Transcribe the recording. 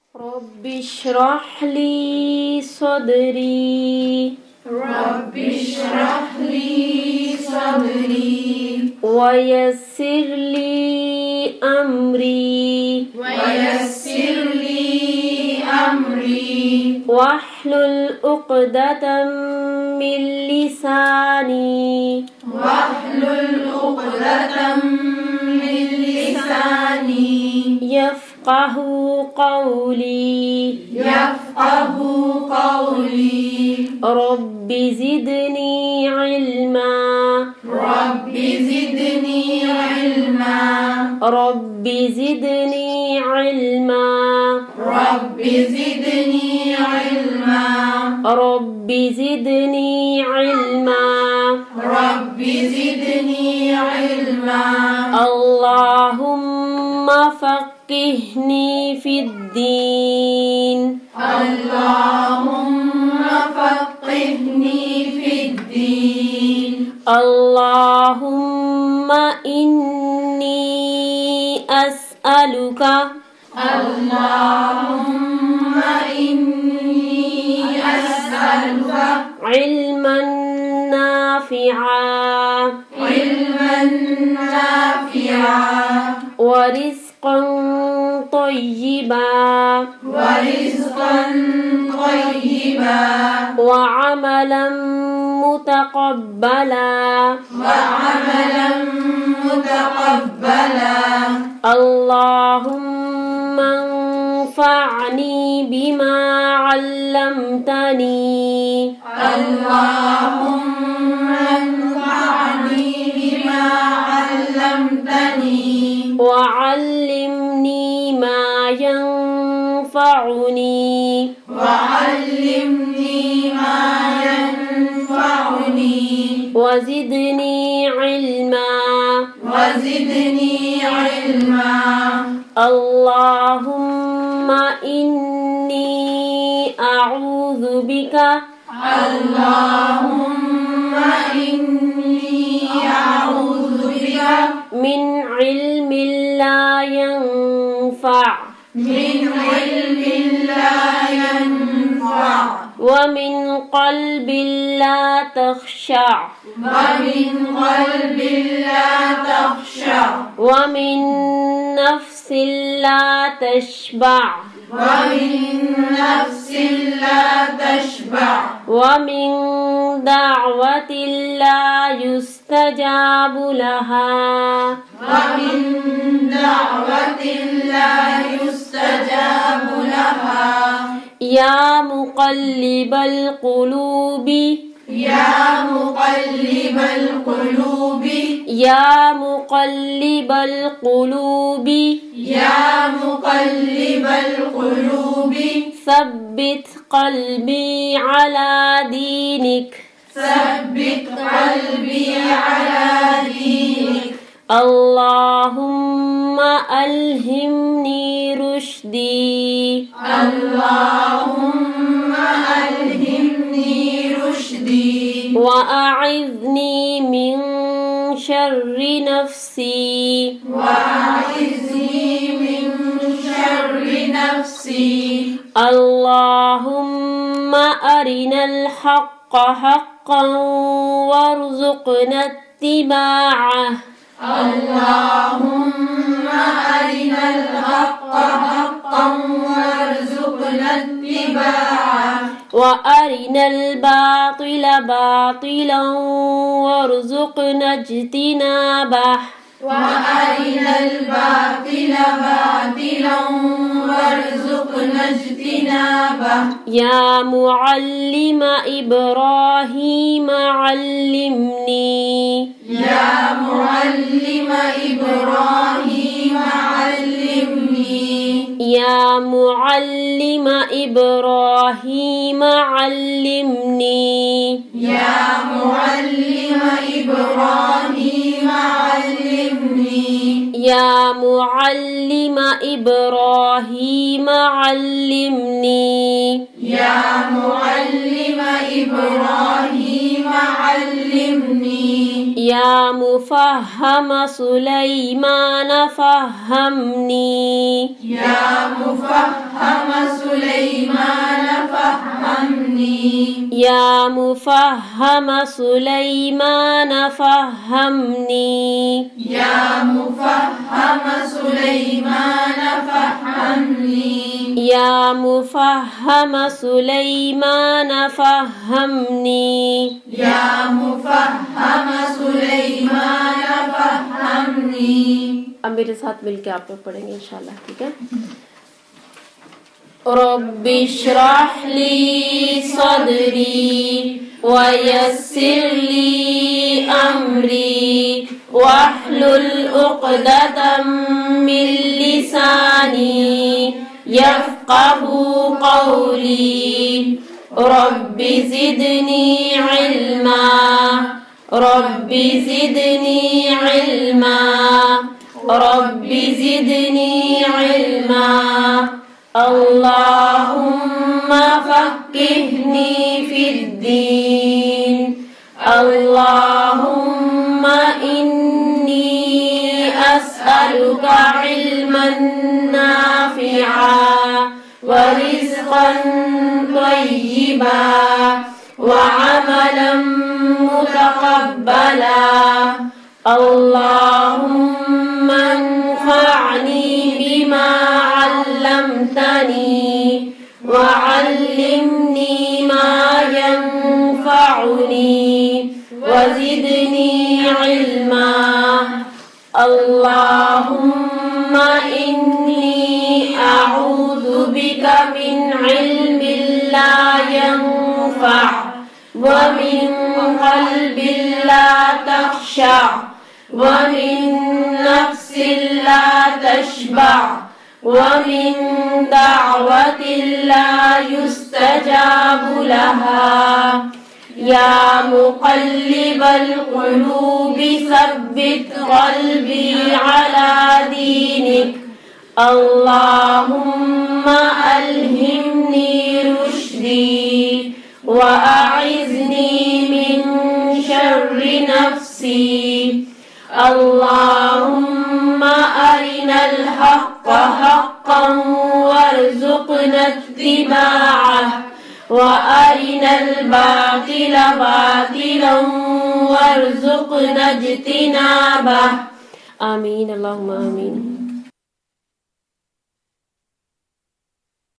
رب اشرح لي صدري رب اشرح لي صدري ويسر لي أمري ويسر لي أمري واحلل عقدة من لساني واحلل عقدة من لساني يفقه قولي يفقه قولي رب زدني علما رب زدني علما رب زدني علما رب زدني علما رب زدني علما رب زدني علما اللهم فقهني في الدين اللهم فقهني في الدين اللهم إني أسألك اللهم إني أسألك علما نافعا علما نافعا ورزقا طيبا ورزقا طيبا وعملا متقبلا وعملا متقبلا اللهم انفعني بما علمتني اللهم انفعني بما علمتني وعلمني ما ينفعني وعلمني ما ينفعني وزدني علما وزدني علما اللهم إني أعوذ بك اللهم إني أعوذ بك من علم لا ينفع من علم لا ينفع ومن قلب لا تخشع ومن قلب لا تخشع ومن نفس لا تشبع ومن نفس لا تشبع ومن دعوة لا يستجاب لها ومن دعوة لا يستجاب لها يا مقلب القلوب يا مقلب القلوب يا مقلب القلوب يا مقلب القلوب ثبت قلبي على دينك ثبت قلبي على دينك اللهم ألهمني رشدي اللهم ألهمني رشدي وأعذني من شر نفسي وأعذني من شر نفسي اللهم أرنا الحق حقا وارزقنا اتباعه اللهم أرنا الحق حقا وارزقنا اتباعه وأرنا الباطل باطلا وارزقنا اجتنابه وأرنا الباطل باطلا وارزقنا اجتنابه يا معلم إبراهيم علمني يا معلم إبراهيم علمني يا معلم إبراهيم علمني يا معلم إبراهيم علمني يا معلم إبراهيم علمني يا معلم إبراهيم علمني या मुफहम सुलैमान फहमनी या मुफहम सुलैमान फहमनी या मुफहम सुलैमान फहमनी या मुफहम सुलैमान फहमनी या मुफहम सुलैमान फहमनी या मुफहम सुलैमान फहमनी। अब मेरे साथ मिलके आप लोग पढ़ेंगे इंशाल्लाह, ठीक है। रब्बिश्रह ली सदरी वयस्सिर ली अमरी वहलुल उक़दतम मिन लिसानी यफ़क़हू क़ौली रब्बि ज़िदनी इल्मा रब्बि ज़िदनी इल्मा रब्बि ज़िदनी इल्मा अल्लाहुम्मा फ़क़्क़िहनी फ़िद्दीन अल्लाहुम्मा इन्नी अस्अलुका इल्मन नाफ़िआ व रिज़्क़न तय्यिबा व अमलन मुतक़ब्बला अल्लाहुम्मा अन्फ़अनी बिमा अल्लमतनी व अल्लिमनी मा यंफ़अनी व ज़िदनी इल्मा अल्लाहुम्मा इन्नी अऊज़ु बिका मिन इल्मिन ला यंफ़अ व मिन क़ल्बिन ला तख़शअ व मिन नफ़्सिन ला तशबअ व मिन दअवतिन ला युस्तजाबु लहा या मुक़ल्लिबल क़ुलूबि सब्बित क़ल्बी अला दीनिक अल्लाहुम्मा अल्हिमनी रुश्दी व अइज़्नी मिन शर्रि नफ्सी अल्लाहुम्मा अरिनल हक़्क़ हक़्क़न वरज़ुक़ना इत्तिबाअह व अरिनल बातिल बातिलन वरज़ुक़ना इज्तिनाबह। आमीन अल्लाहुम्मा आमीन।